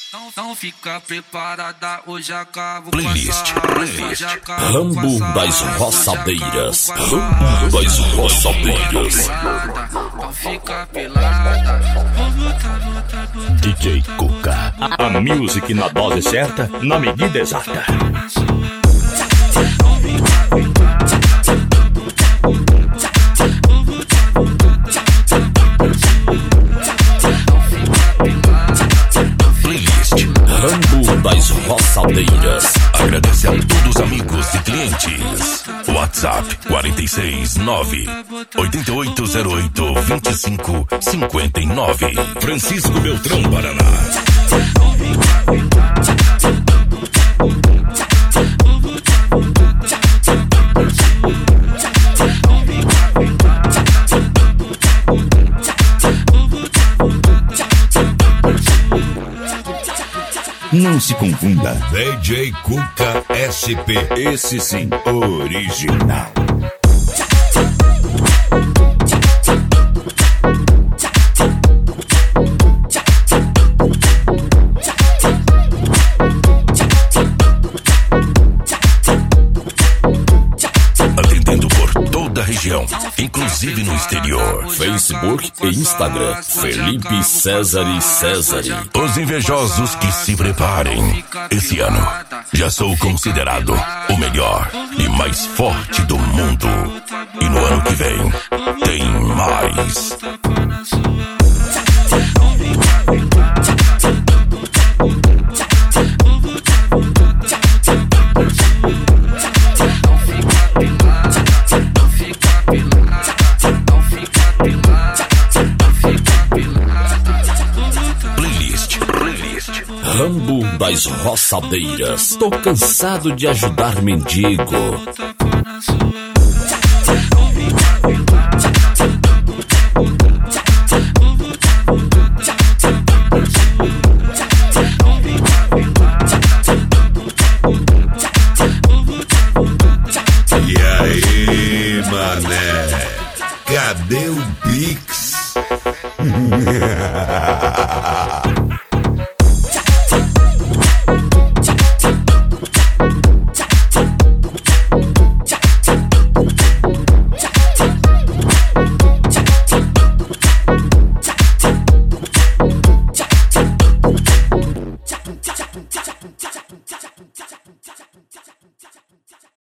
Então fica preparada, hoje acabo Playlist Rambo das roçadeiras. Rambo das roçadeiras. Então fica pelada. DJ Cuca. A music na dose certa, na medida exata. Rambo das roçadeiras. Agradece a todos os amigos e clientes. WhatsApp 469-8808-2559. Francisco Beltrão, Paraná. Não se confunda. DJ Cuca SP. Esse sim, original. Atendendo por toda a região, inclusive no exterior. Facebook e Instagram. Felipe César e César. Os invejosos que se preparem. Esse ano já sou considerado o melhor e mais forte do mundo. E no ano que vem tem mais. Rambo das roçadeiras. Tô cansado de ajudar mendigo. E aí, mané? Cadê o Pix?